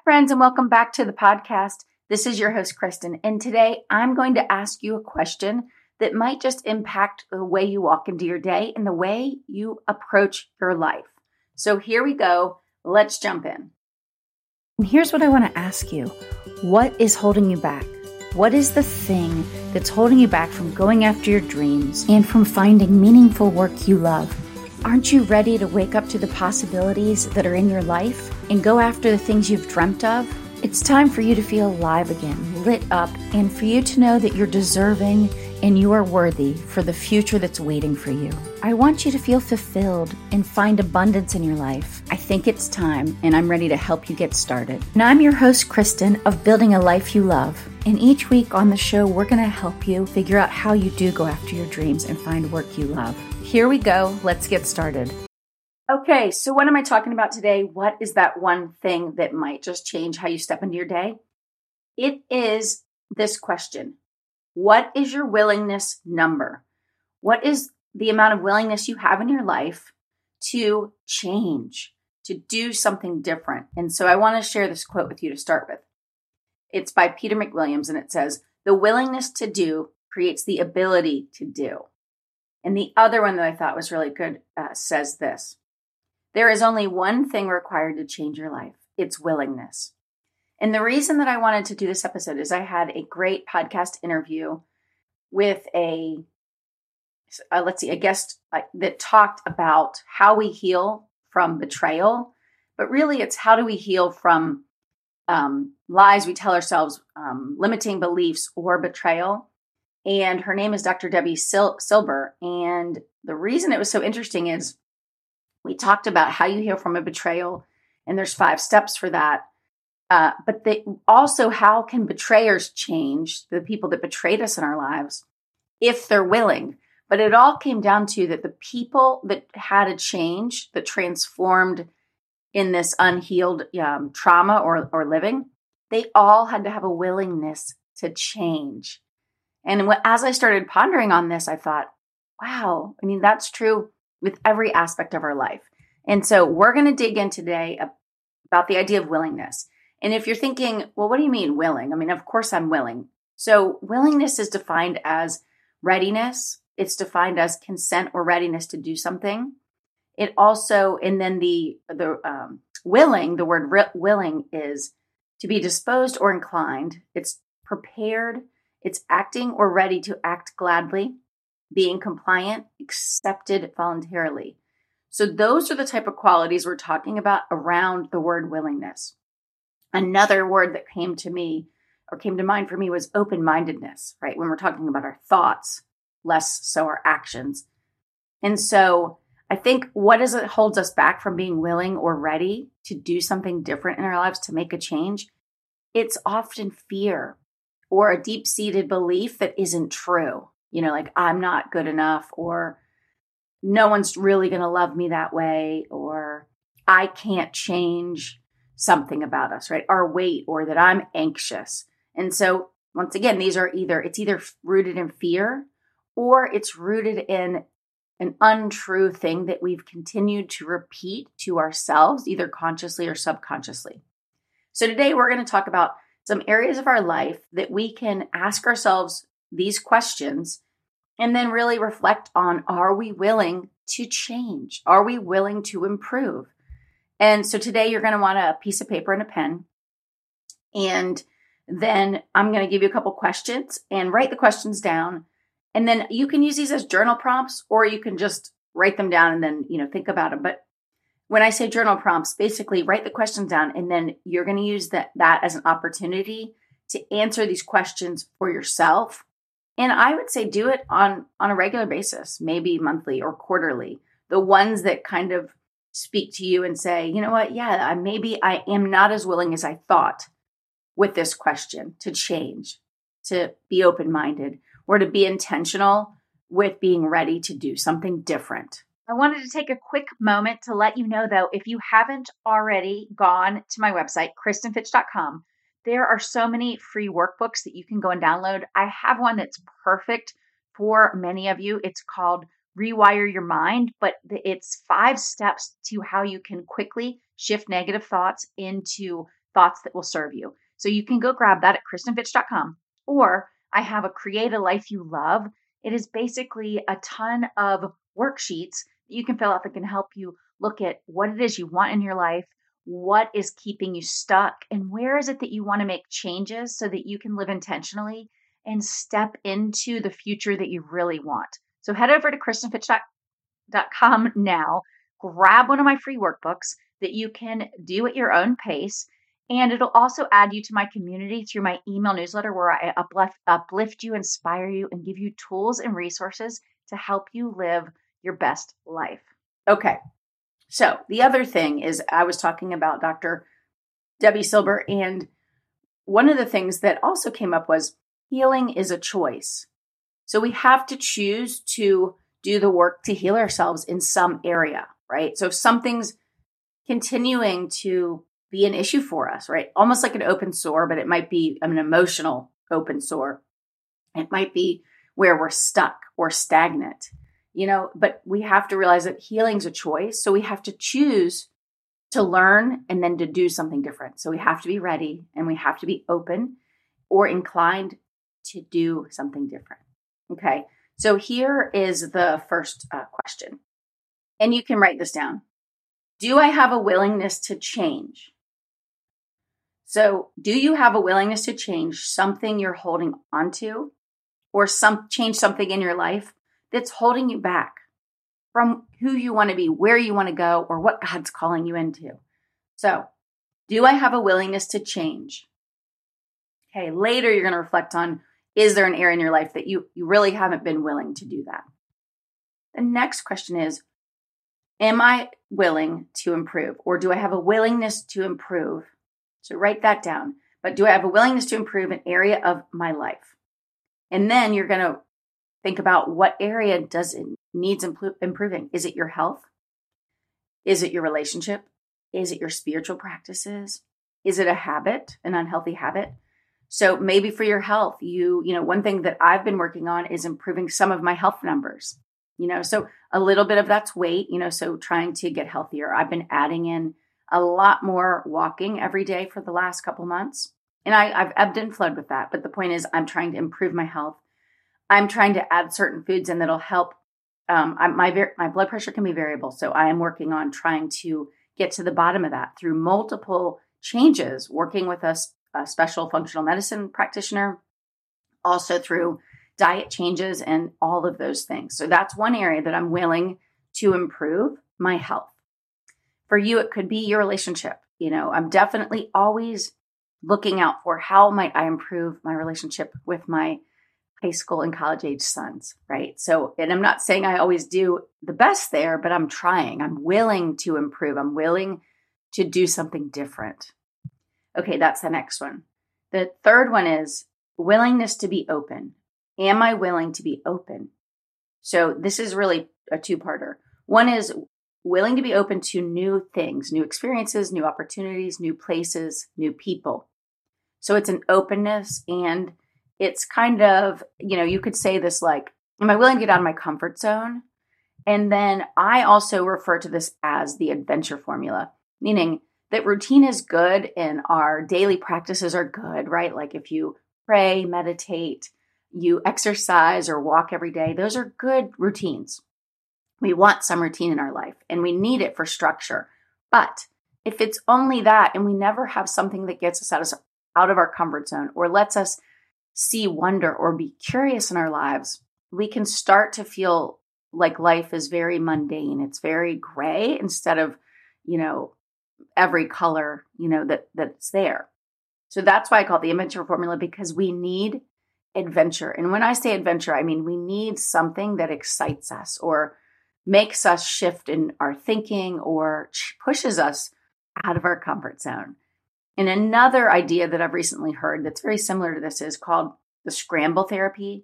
friends, and welcome back to the podcast. This is your host, Kristen, and today I'm going to ask you a question that might just impact the way you walk into your day and the way you approach your life. So here we go. Let's jump in. And here's what I want to ask you. What is holding you back? What is the thing that's holding you back from going after your dreams and from finding meaningful work you love? Aren't you ready to wake up to the possibilities that are in your life and go after the things you've dreamt of? It's time for you to feel alive again, lit up, and for you to know that you're deserving and you are worthy for the future that's waiting for you. I want you to feel fulfilled and find abundance in your life. I think it's time, and I'm ready to help you get started. And I'm your host, Kristen, of Building a Life You Love. And each week on the show, we're going to help you figure out how you do go after your dreams and find work you love. Here we go. Let's get started. Okay, so what am I talking about today? What is that one thing that might just change how you step into your day? It is this question. What is your willingness number? What is the amount of willingness you have in your life to change, to do something different? And so I want to share this quote with you to start with. It's by Peter McWilliams, and it says, "The willingness to do creates the ability to do." And the other one that I thought was really good says this: "There is only one thing required to change your life. It's willingness." And the reason that I wanted to do this episode is I had a great podcast interview with a guest that talked about how we heal from betrayal, but really it's how do we heal from lies we tell ourselves, limiting beliefs, or betrayal. And her name is Dr. Debbie Silber. And the reason it was so interesting is we talked about how you heal from a betrayal, and there's 5 steps for that. But also, how can betrayers change, the people that betrayed us in our lives, if they're willing? But it all came down to that the people that had a change, that transformed in this unhealed trauma or living, they all had to have a willingness to change. And as I started pondering on this, I thought, wow, I mean, that's true with every aspect of our life. And so we're going to dig in today about the idea of willingness. And if you're thinking, well, what do you mean willing? I mean, of course I'm willing. So willingness is defined as readiness. It's defined as consent or readiness to do something. It also, and then the willing, the word willing is to be disposed or inclined. It's prepared. It's acting or ready to act gladly, being compliant, accepted voluntarily. So those are the type of qualities we're talking about around the word willingness. Another word that came to mind for me was open-mindedness, right? When we're talking about our thoughts, less so our actions. And so I think what is it holds us back from being willing or ready to do something different in our lives, to make a change? It's often fear or a deep-seated belief that isn't true. You know, like I'm not good enough, or no one's really going to love me that way, or I can't change something about us, right? Our weight, or that I'm anxious. And so once again, it's either rooted in fear, or it's rooted in an untrue thing that we've continued to repeat to ourselves, either consciously or subconsciously. So today we're going to talk about some areas of our life that we can ask ourselves these questions and then really reflect on, are we willing to change? Are we willing to improve? And so today you're going to want a piece of paper and a pen. And then I'm going to give you a couple questions and write the questions down. And then you can use these as journal prompts, or you can just write them down and then, think about them. But when I say journal prompts, basically write the questions down, and then you're going to use that as an opportunity to answer these questions for yourself. And I would say do it on a regular basis, maybe monthly or quarterly. The ones that kind of speak to you and say, you know what, yeah, maybe I am not as willing as I thought with this question to change, to be open-minded, or to be intentional with being ready to do something different. I wanted to take a quick moment to let you know, though, if you haven't already gone to my website, KristenFitch.com, there are so many free workbooks that you can go and download. I have one that's perfect for many of you. It's called Rewire Your Mind, but it's 5 steps to how you can quickly shift negative thoughts into thoughts that will serve you. So you can go grab that at KristenFitch.com, or I have a Create a Life You Love. It is basically a ton of worksheets that you can fill out that can help you look at what it is you want in your life, what is keeping you stuck, and where is it that you want to make changes so that you can live intentionally and step into the future that you really want. So head over to KristenFitch.com now, grab one of my free workbooks that you can do at your own pace. And it'll also add you to my community through my email newsletter, where I uplift you, inspire you, and give you tools and resources to help you live your best life. Okay. So the other thing is, I was talking about Dr. Debbie Silber, and one of the things that also came up was healing is a choice. So we have to choose to do the work to heal ourselves in some area, right? So if something's continuing to be an issue for us, right? Almost like an open sore, but it might be an emotional open sore. It might be where we're stuck or stagnant, but we have to realize that healing's a choice. So we have to choose to learn and then to do something different. So we have to be ready, and we have to be open or inclined to do something different. Okay. So here is the first question, and you can write this down. Do I have a willingness to change? So do you have a willingness to change something you're holding onto, or change something in your life that's holding you back from who you want to be, where you want to go, or what God's calling you into? So do I have a willingness to change? Okay, later you're going to reflect on, is there an area in your life that you really haven't been willing to do that? The next question is, am I willing to improve, or do I have a willingness to improve? So write that down. But do I have a willingness to improve an area of my life? And then you're going to think about, what area needs improving. Is it your health? Is it your relationship? Is it your spiritual practices? Is it a habit, an unhealthy habit? So maybe for your health, one thing that I've been working on is improving some of my health numbers. So a little bit of that's weight, so trying to get healthier. I've been adding in a lot more walking every day for the last couple months. And I've ebbed and flowed with that. But the point is, I'm trying to improve my health. I'm trying to add certain foods in that'll help. My blood pressure can be variable. So I am working on trying to get to the bottom of that through multiple changes, working with a special functional medicine practitioner, also through diet changes and all of those things. So that's one area that I'm willing to improve my health. For you, it could be your relationship. I'm definitely always looking out for, how might I improve my relationship with my high school and college age sons, right? So, and I'm not saying I always do the best there, but I'm trying. I'm willing to improve. I'm willing to do something different. Okay, that's the next one. The third one is willingness to be open. Am I willing to be open? So this is really a two-parter. One is willing to be open to new things, new experiences, new opportunities, new places, new people. So it's an openness, and it's kind of, you could say this like, am I willing to get out of my comfort zone? And then I also refer to this as the adventure formula, meaning that routine is good and our daily practices are good, right? Like if you pray, meditate, you exercise or walk every day, those are good routines. We want some routine in our life, and we need it for structure. But if it's only that, and we never have something that gets us out of our comfort zone or lets us see wonder or be curious in our lives, we can start to feel like life is very mundane. It's very gray instead of, every color, that's there. So that's why I call it the adventure formula, because we need adventure. And when I say adventure, I mean we need something that excites us or makes us shift in our thinking or pushes us out of our comfort zone. And another idea that I've recently heard that's very similar to this is called the scramble therapy,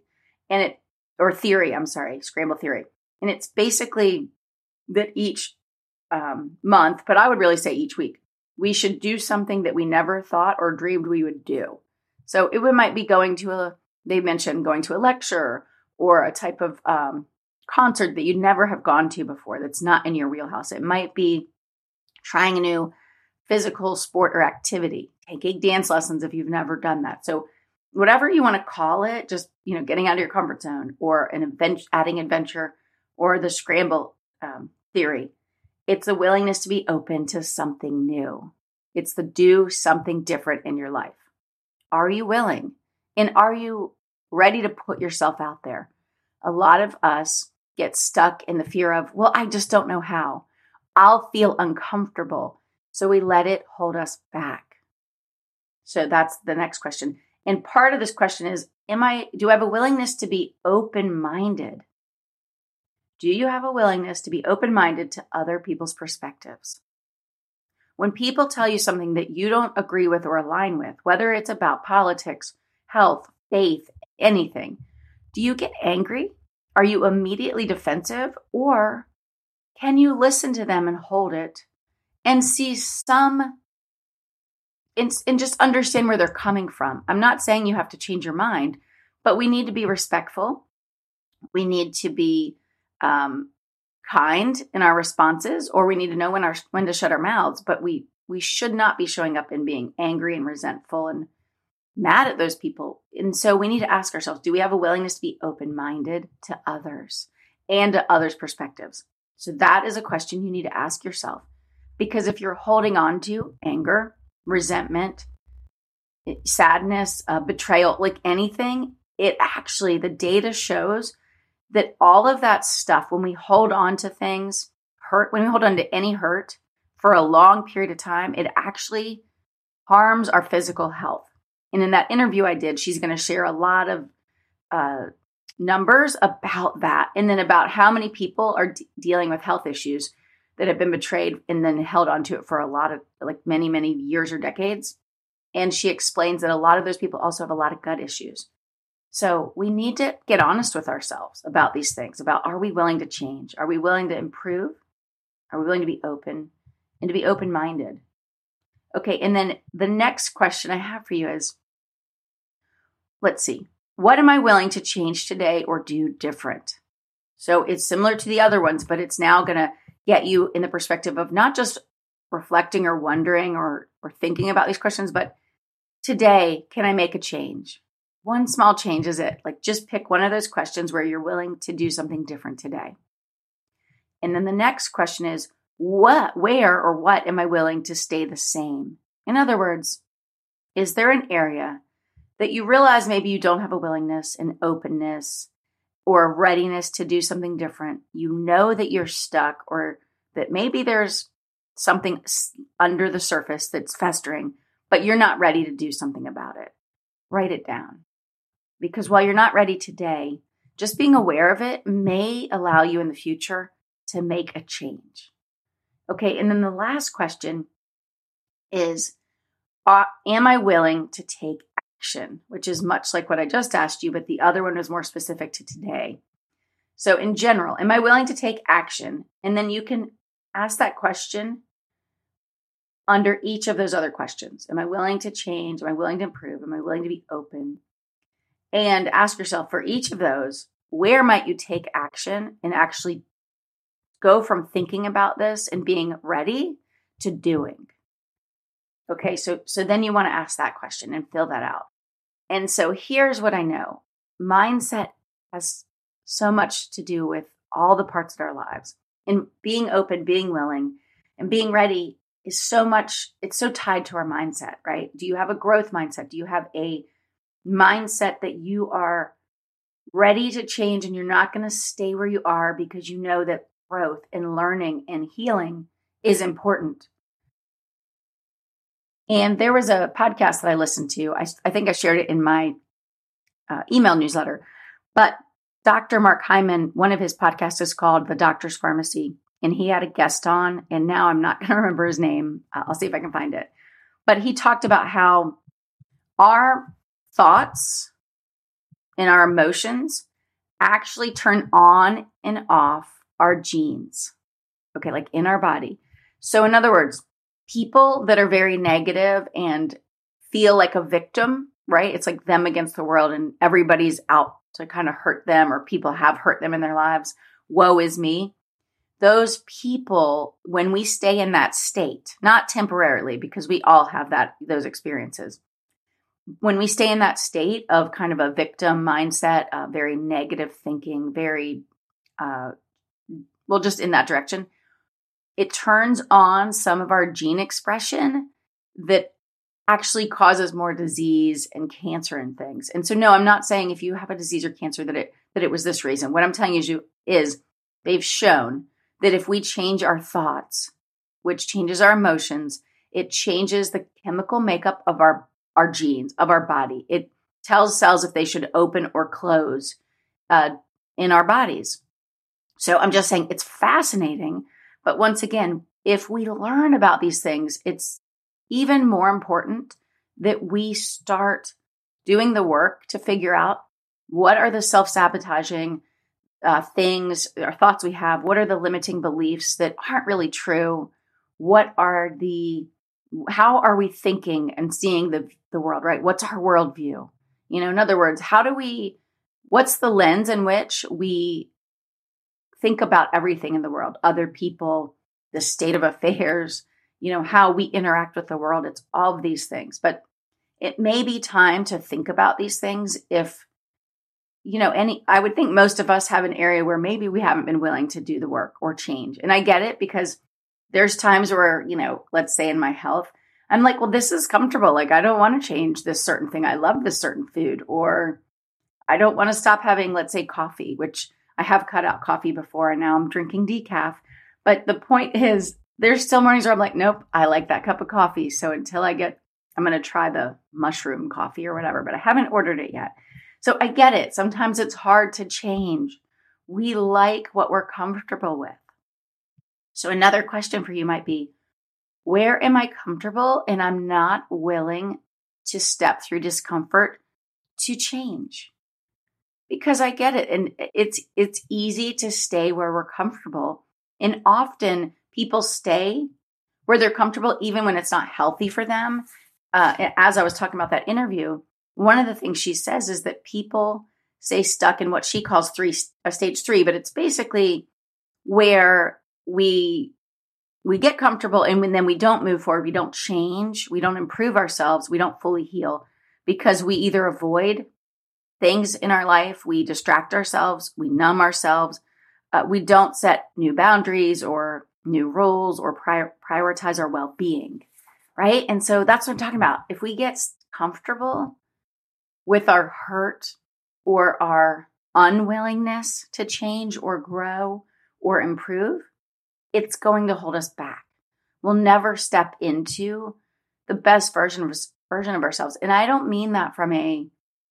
scramble theory. And it's basically that each month, but I would really say each week, we should do something that we never thought or dreamed we would do. So it might be they mentioned going to a lecture or a type of concert that you'd never have gone to before that's not in your wheelhouse. It might be trying a new physical sport or activity, taking dance lessons if you've never done that. So whatever you want to call it, just, getting out of your comfort zone, or adding adventure, or the scramble theory. It's a willingness to be open to something new. It's the do something different in your life. Are you willing? And are you ready to put yourself out there? A lot of us get stuck in the fear of, well, I just don't know how. I'll feel uncomfortable. So we let it hold us back. So that's the next question. And part of this question is, do I have a willingness to be open-minded? Do you have a willingness to be open-minded to other people's perspectives? When people tell you something that you don't agree with or align with, whether it's about politics, health, faith, anything, do you get angry? Are you immediately defensive? Or can you listen to them and hold it and see and just understand where they're coming from? I'm not saying you have to change your mind, but we need to be respectful. We need to be kind in our responses, or we need to know when to shut our mouths. But we should not be showing up and being angry and resentful and mad at those people. And so we need to ask ourselves, do we have a willingness to be open-minded to others and to others' perspectives? So that is a question you need to ask yourself. Because if you're holding on to anger, resentment, sadness, betrayal, like anything, the data shows that all of that stuff, when we hold on to things, when we hold on to any hurt for a long period of time, it actually harms our physical health. And in that interview I did, she's going to share a lot of numbers about that, and then about how many people are dealing with health issues that have been betrayed and then held onto it for a lot of, many, many years or decades. And she explains that a lot of those people also have a lot of gut issues. So we need to get honest with ourselves about these things, about, are we willing to change? Are we willing to improve? Are we willing to be open and to be open-minded? Okay, and then the next question I have for you is, let's see, what am I willing to change today or do different? So it's similar to the other ones, but it's now going to get you in the perspective of not just reflecting or wondering or thinking about these questions, but today, can I make a change? One small change is it. Just pick one of those questions where you're willing to do something different today. And then the next question is, where or what am I willing to stay the same? In other words, is there an area that you realize maybe you don't have a willingness and openness or a readiness to do something different? You know that you're stuck, or that maybe there's something under the surface that's festering, but you're not ready to do something about it. Write it down. Because while you're not ready today, just being aware of it may allow you in the future to make a change. Okay, and then the last question is, am I willing to take action? Which is much like what I just asked you, but the other one was more specific to today. So in general, am I willing to take action? And then you can ask that question under each of those other questions. Am I willing to change? Am I willing to improve? Am I willing to be open? And ask yourself, for each of those, where might you take action and actually go from thinking about this and being ready to doing? Okay, so then you want to ask that question and fill that out. And so here's what I know. Mindset has so much to do with all the parts of our lives. And being open, being willing, and being ready is so much, it's so tied to our mindset, right? Do you have a growth mindset? Do you have a mindset that you are ready to change and you're not going to stay where you are because you know that growth and learning and healing is important? And there was a podcast that I listened to. I think I shared it in my email newsletter. But Dr. Mark Hyman, one of his podcasts is called The Doctor's Pharmacy. And he had a guest on, and now I'm not going to remember his name. I'll see if I can find it. But he talked about how our thoughts and our emotions actually turn on and off our genes. Okay, like in our body. So in other words, people that are very negative and feel like a victim, right? It's like them against the world and everybody's out to kind of hurt them, or people have hurt them in their lives. Woe is me. those people, when we stay in that state, not temporarily, because we all have those experiences. When we stay in that state of kind of a victim mindset, very negative thinking, very, just in that direction, it turns on some of our gene expression that actually causes more disease and cancer and things. And so, no, I'm not saying if you have a disease or cancer that it was this reason. What I'm telling you is they've shown that if we change our thoughts, which changes our emotions, it changes the chemical makeup of our genes, of our body. It tells cells if they should open or close in our bodies. So I'm just saying it's fascinating. But once again, if we learn about these things, it's even more important that we start doing the work to figure out what are the self-sabotaging things or thoughts we have. What are the limiting beliefs that aren't really true? How are we thinking and seeing the world, right? What's our worldview? In other words, what's the lens in which we think about everything in the world, other people, the state of affairs, how we interact with the world. It's all of these things, but it may be time to think about these things if, I would think most of us have an area where maybe we haven't been willing to do the work or change. And I get it because there's times where, let's say in my health, I'm like, well, this is comfortable. Like, I don't want to change this certain thing. I love this certain food, or I don't want to stop having, let's say, coffee, which I have cut out coffee before and now I'm drinking decaf. But the point is, there's still mornings where I'm like, nope, I like that cup of coffee. So until I'm going to try the mushroom coffee or whatever, but I haven't ordered it yet. So I get it. Sometimes it's hard to change. We like what we're comfortable with. So another question for you might be, where am I comfortable and I'm not willing to step through discomfort to change? Because I get it. And it's easy to stay where we're comfortable. And often people stay where they're comfortable, even when it's not healthy for them. As I was talking about that interview, one of the things she says is that people stay stuck in what she calls stage 3, but it's basically where we get comfortable and then we don't move forward, we don't change, we don't improve ourselves, we don't fully heal because we either avoid things in our life, we distract ourselves, we numb ourselves, we don't set new boundaries or new rules or prioritize our well-being, right? And so that's what I'm talking about. If we get comfortable with our hurt or our unwillingness to change or grow or improve, it's going to hold us back. We'll never step into the best version of ourselves. And I don't mean that from a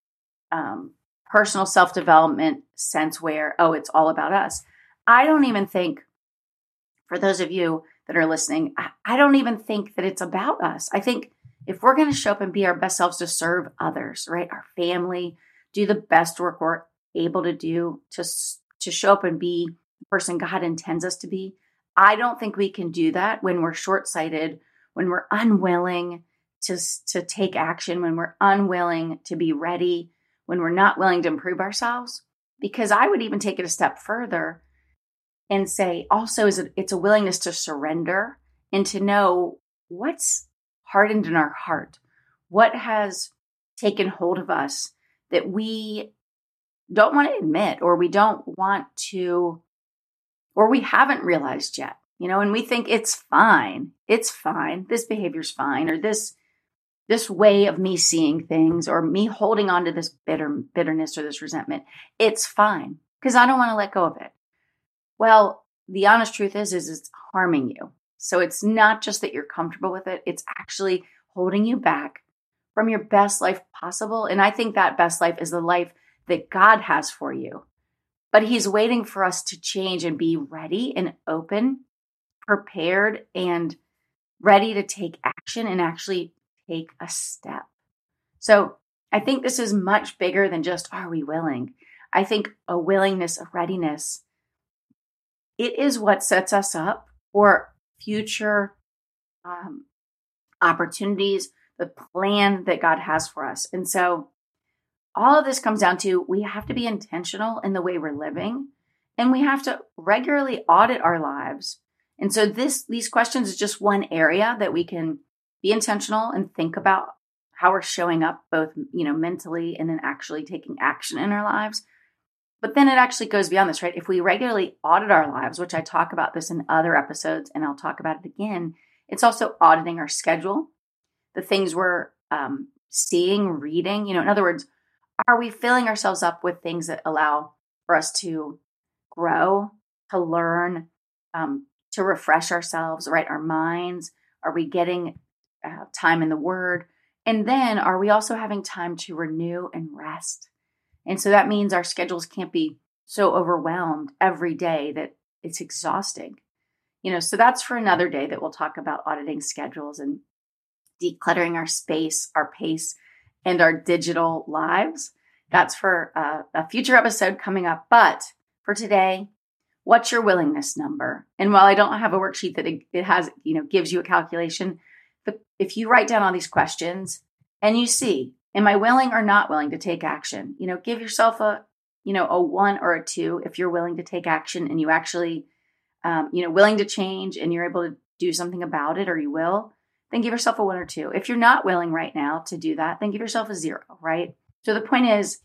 personal self-development sense where, it's all about us. I don't even think, for those of you that are listening, I don't even think that it's about us. I think if we're going to show up and be our best selves to serve others, right? Our family, do the best work we're able to do to show up and be the person God intends us to be. I don't think we can do that when we're short-sighted, when we're unwilling to take action, when we're unwilling to be ready, when we're not willing to improve ourselves. Because I would even take it a step further and say also it's a willingness to surrender and to know what's hardened in our heart, what has taken hold of us that we don't want to admit, or we don't want to, or we haven't realized yet, and we think it's fine, this behavior's fine, or this way of me seeing things, or me holding on to this bitterness or this resentment, it's fine because I don't want to let go of it. Well, the honest truth is it's harming you. So it's not just that you're comfortable with it, it's actually holding you back from your best life possible. And I think that best life is the life that God has for you. But He's waiting for us to change and be ready and open, prepared, and ready to take action and actually take a step. So I think this is much bigger than just, are we willing? I think a willingness, a readiness, it is what sets us up for future opportunities, the plan that God has for us. And so all of this comes down to we have to be intentional in the way we're living. And we have to regularly audit our lives. And so these questions is just one area that we can be intentional and think about how we're showing up both, mentally and then actually taking action in our lives. But then it actually goes beyond this, right? If we regularly audit our lives, which I talk about this in other episodes, and I'll talk about it again, it's also auditing our schedule, the things we're seeing, reading. In other words, are we filling ourselves up with things that allow for us to grow, to learn, to refresh ourselves, right? Our minds. Are we getting time in the Word? And then are we also having time to renew and rest? And so that means our schedules can't be so overwhelmed every day that it's exhausting. So that's for another day that we'll talk about auditing schedules and decluttering our space, our pace, and our digital lives. That's for a future episode coming up. But for today, what's your willingness number? And while I don't have a worksheet that it has, gives you a calculation, but if you write down all these questions and you see, am I willing or not willing to take action? Give yourself a 1 or a 2 if you're willing to take action and you actually, willing to change and you're able to do something about it, or you will, then give yourself a 1 or 2. If you're not willing right now to do that, then give yourself a 0, right? So the point is,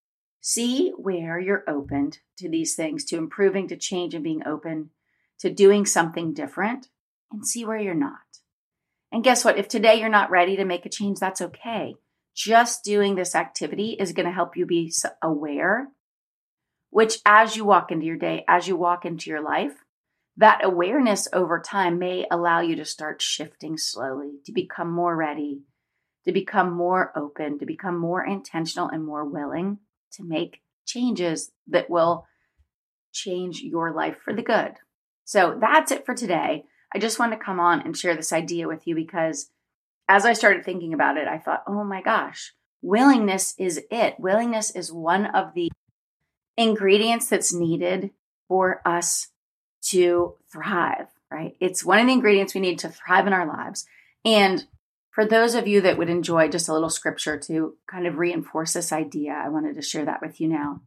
see where you're open to these things, to improving, to change and being open, to doing something different, and see where you're not. And guess what? If today you're not ready to make a change, that's okay. Just doing this activity is going to help you be aware, which as you walk into your day, as you walk into your life, that awareness over time may allow you to start shifting slowly, to become more ready, to become more open, to become more intentional and more willing to make changes that will change your life for the good. So that's it for today. I just want to come on and share this idea with you because as I started thinking about it, I thought, oh my gosh, willingness is it. Willingness is one of the ingredients that's needed for us to thrive, right? It's one of the ingredients we need to thrive in our lives. And for those of you that would enjoy just a little scripture to kind of reinforce this idea, I wanted to share that with you now.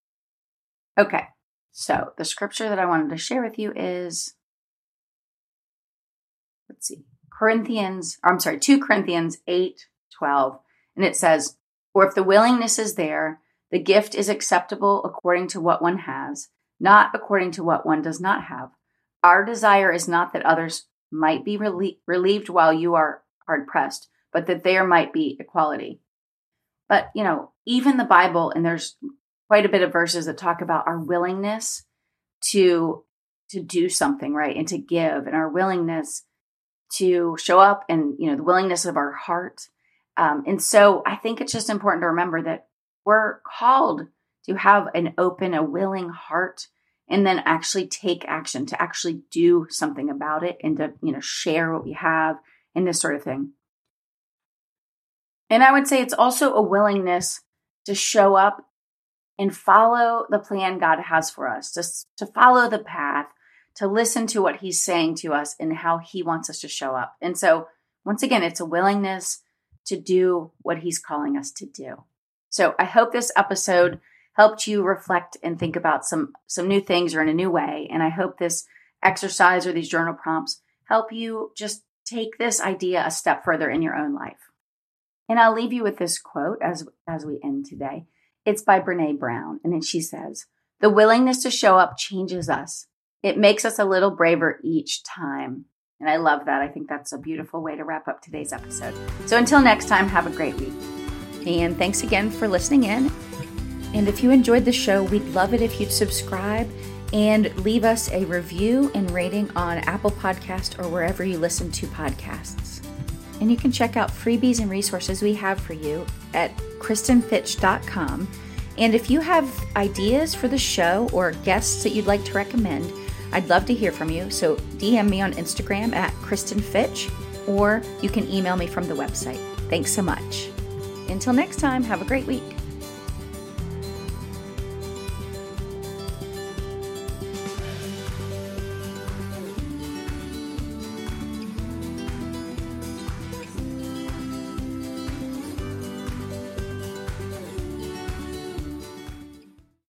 Okay, so the scripture that I wanted to share with you is, 2 Corinthians 8:12. And it says, "For if the willingness is there, the gift is acceptable according to what one has, not according to what one does not have. Our desire is not that others might be relieved while you are hard pressed, but that there might be equality." But, even the Bible, and there's quite a bit of verses that talk about our willingness to do something, right? And to give, and our willingness to show up, and, the willingness of our heart. And so I think it's just important to remember that we're called to have an open, a willing heart, and then actually take action, to actually do something about it, and to, share what we have and this sort of thing. And I would say it's also a willingness to show up and follow the plan God has for us, to follow the path, to listen to what he's saying to us and how he wants us to show up. And so once again, it's a willingness to do what he's calling us to do. So I hope this episode helped you reflect and think about some new things or in a new way. And I hope this exercise or these journal prompts help you just take this idea a step further in your own life. And I'll leave you with this quote as we end today. It's by Brené Brown. And then she says, "The willingness to show up changes us. It makes us a little braver each time." And I love that. I think that's a beautiful way to wrap up today's episode. So until next time, have a great week. And thanks again for listening in. And if you enjoyed the show, we'd love it if you'd subscribe and leave us a review and rating on Apple Podcast or wherever you listen to podcasts. And you can check out freebies and resources we have for you at KristenFitch.com. And if you have ideas for the show or guests that you'd like to recommend, I'd love to hear from you. So DM me on Instagram at KristenFitch, or you can email me from the website. Thanks so much. Until next time, have a great week.